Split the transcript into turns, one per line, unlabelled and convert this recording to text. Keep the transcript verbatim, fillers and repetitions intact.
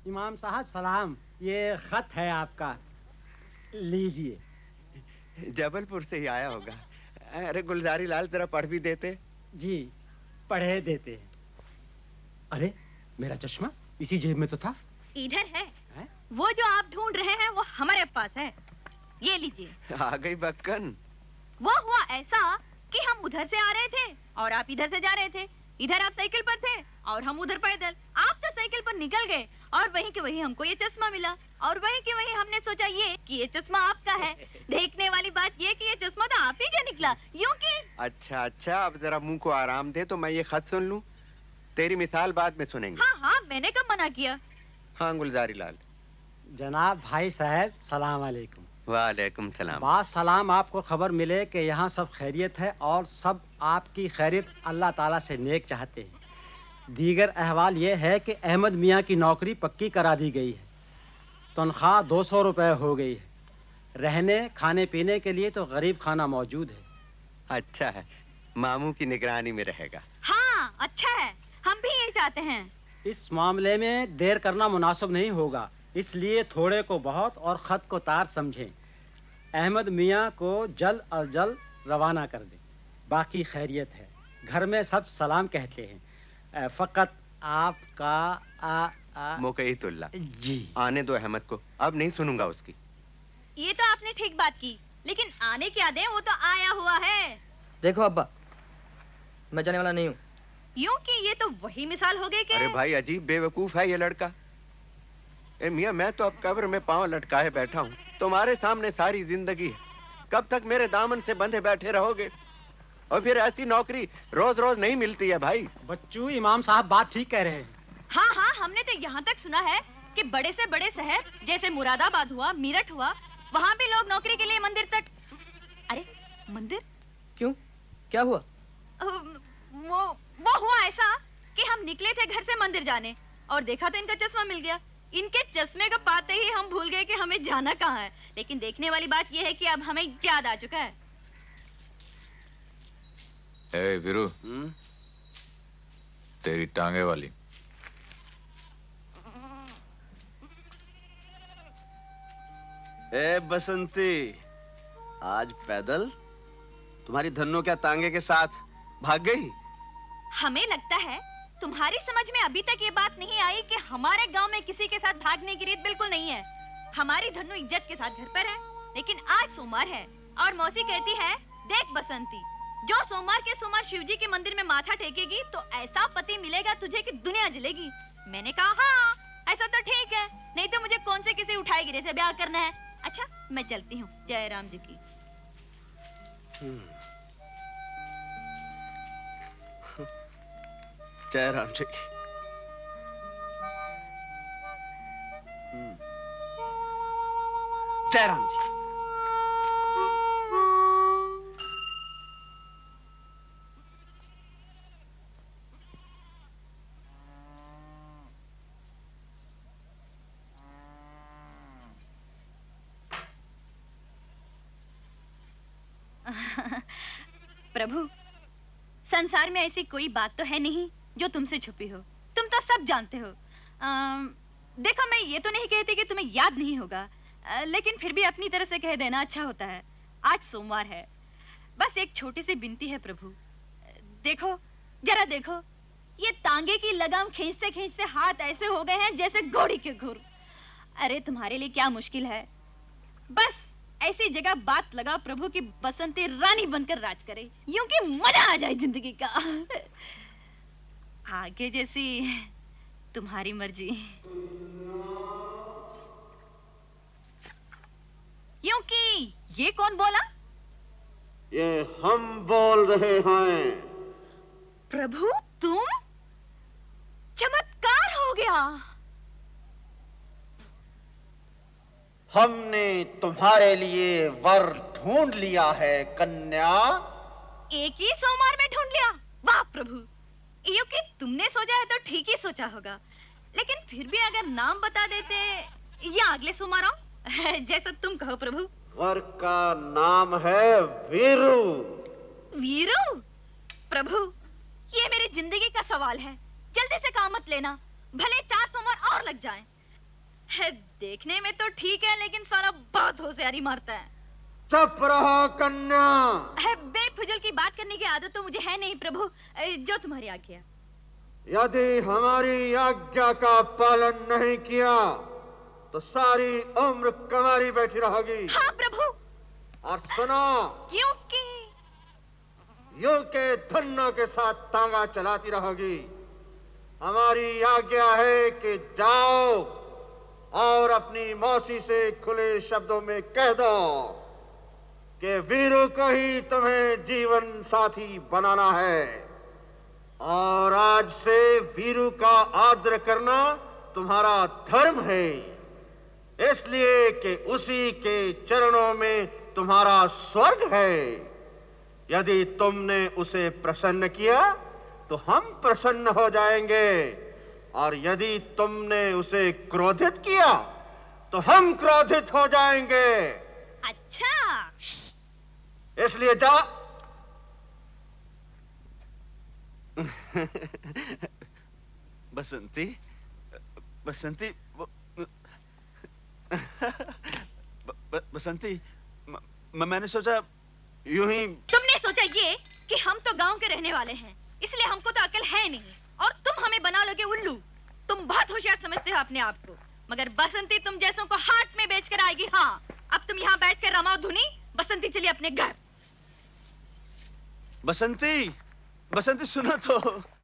इमाम साहब सलाम, ये खत है आपका, लीजिए।
जबलपुर से ही आया होगा। अरे गुलजारी लाल, जरा पढ़ भी देते।
जी, पढ़े देते हैं। अरे मेरा चश्मा इसी जेब में तो था।
इधर है,
है?
वो जो आप ढूंढ रहे हैं वो हमारे पास है, ये लीजिए।
आ गई बक्कन।
वो हुआ ऐसा कि हम उधर से आ रहे थे और आप इधर से जा रहे थे। इधर आप साइकिल पर थे और हम उधर पैदल। आप तो साइकिल पर निकल गए और वहीं के वहीं हमको ये चश्मा मिला और वहीं के वहीं हमने सोचा ये कि ये चश्मा आपका है। देखने वाली बात ये कि ये चश्मा तो आप ही का निकला, यूं कि।
अच्छा अच्छा, अब जरा मुंह को आराम दे तो मैं ये खत सुन लूं। तेरी मिसाल बाद में सुनेंगे।
हाँ हाँ, मैंने कब मना किया।
हाँ गुलजारी लाल।
जनाब भाई साहब सलाम अलैकुम।
वालेकुम सलाम।
बात सलाम, आपको खबर मिले कि यहाँ सब खैरियत है और सब आपकी खैरियत अल्लाह ताला से नेक चाहते हैं। दीगर अहवाल ये है कि अहमद मियाँ की नौकरी पक्की करा दी गई है, तनख्वाह दो सौ रुपये हो गई है, रहने खाने पीने के लिए तो गरीब खाना मौजूद है।
अच्छा है, मामू की निगरानी में रहेगा।
हाँ अच्छा है, हम भी यही चाहते हैं।
इस मामले में देर करना मुनासिब नहीं होगा, इसलिए थोड़े को बहुत और ख़त को तार समझें। अहमद मियाँ को जल्द और जल्द रवाना कर दें। बाकी खैरियत है, घर में सब सलाम कहते हैं। फ़कत आपका आ, आ,
मुकईतुल्लाह
जी।
आने दो अहमद को, अब नहीं सुनूंगा उसकी।
ये तो आपने ठीक बात की, लेकिन आने क्या दें, वो तो आया हुआ है।
देखो अब्बा, मैं जाने वाला नहीं हूँ।
यूं कि ये तो वही मिसाल हो गई कि।
अरे भाई, अजीब बेवकूफ है ये लड़का। ए मियाँ, मैं तो अब कब्र में पांव लटकाए बैठा हूँ, तुम्हारे सामने सारी जिंदगी है। कब तक मेरे दामन से बंधे बैठे रहोगे? और फिर ऐसी नौकरी रोज रोज नहीं मिलती है भाई।
बच्चू, इमाम साहब बात ठीक कह रहे हैं।
हाँ हाँ, हमने तो यहाँ तक सुना है कि बड़े से बड़े शहर जैसे मुरादाबाद हुआ, मीरठ हुआ, वहाँ भी लोग नौकरी के लिए मंदिर तक। अरे मंदिर
क्यों, क्या हुआ?
वो वो हुआ ऐसा कि हम निकले थे घर से मंदिर जाने और देखा तो इनका चश्मा मिल गया। इनके चश्मे को पाते ही हम भूल गए कि हमें जाना कहाँ है। लेकिन देखने वाली बात यह है कि अब हमें याद आ चुका है।
ए वीरू, तेरी टांगे वाली।
ए बसंती, आज पैदल? तुम्हारी धन्नो क्या तांगे के साथ भाग गई?
हमें लगता है तुम्हारी समझ में अभी तक ये बात नहीं आई कि हमारे गांव में किसी के साथ भागने की रीत बिल्कुल नहीं है। हमारी धन्नो इज्जत के साथ घर पर है, लेकिन आज सोमवार है और मौसी कहती है, देख बसंती, जो सोमवार के सोमवार शिवजी के मंदिर में माथा टेकेगी तो ऐसा पति मिलेगा तुझे कि दुनिया जलेगी। मैंने कहा हाँ, ऐसा तो ठीक है, नहीं तो मुझे कौन से किसी उठाए गिरे से ब्याह करना है। अच्छा मैं चलती हूँ, जय राम जी की।
जय राम जी की। जय राम जी।
प्रभु, संसार में ऐसी कोई बात तो है नहीं जो तुमसे छुपी हो। तुम तो सब जानते हो। आ, देखो, मैं ये तो नहीं कहती कि तुम्हें याद नहीं होगा, आ, लेकिन फिर भी अपनी तरफ से कह देना अच्छा होता है। आज सोमवार है, बस एक छोटी सी विनती है प्रभु। देखो, जरा देखो, ये तांगे की लगाम खींचते खींचते हाथ ऐसे हो गए हैं जैसे घोड़ी के घुर। अरे तुम्हारे लिए क्या मुश्किल है, बस ऐसी जगह बात लगा प्रभु की बसंती रानी बनकर राज करे, यूं कि मजा आ जाए जिंदगी का। आगे जैसी तुम्हारी मर्जी। यूं कि ये कौन बोला?
ये हम बोल रहे हैं।
प्रभु, तुम? चमत्कार हो गया।
हमने तुम्हारे लिए वर ढूंढ लिया है कन्या।
एक ही सोमवार में ढूंढ लिया? वाह प्रभु, यो कि तुमने सोचा है तो ठीक ही सोचा होगा, लेकिन फिर भी अगर नाम बता देते या अगले सोमवार आओ, जैसा तुम कहो प्रभु।
वर का नाम है वीरू।
वीरू? प्रभु, ये मेरी जिंदगी का सवाल है, जल्दी से काम मत लेना, भले चार सोमवार और लग जाएं। है, देखने में तो ठीक है लेकिन साला बहुत होशियारी मारता है।
चुप रहो कन्या।
है, बेफुजल की बात करने की आदत तो मुझे है नहीं प्रभु, जो तुम्हारी आज्ञा।
यदि हमारी आज्ञा का पालन नहीं किया तो सारी उम्र कमारी बैठी रहोगी।
हाँ प्रभु।
और सुनो,
क्योंकि
यूं के धन्नों के साथ तांगा चलाती रहोगी। हमारी आज्ञा है कि जाओ और अपनी मौसी से खुले शब्दों में कह दो कि वीरू को ही तुम्हें जीवन साथी बनाना है, और आज से वीरू का आदर करना तुम्हारा धर्म है, इसलिए कि उसी के चरणों में तुम्हारा स्वर्ग है। यदि तुमने उसे प्रसन्न किया तो हम प्रसन्न हो जाएंगे, और यदि तुमने उसे क्रोधित किया तो हम क्रोधित हो जाएंगे।
अच्छा,
इसलिए जा।
बसंती, बसंती, ब- ब- ब- बसंती, म- म- मैंने सोचा यूं ही।
तुमने सोचा ये कि हम तो गांव के रहने वाले हैं, इसलिए हमको तो अकल है नहीं, और तुम हमें बना लोगे उल्लू। तुम बहुत होशियार समझते हो अपने आप को, मगर बसंती तुम जैसों को हाट में बेचकर आएगी। हाँ, अब तुम यहाँ बैठकर रमाओ धुनी, बसंती चली अपने घर।
बसंती, बसंती सुनो तो।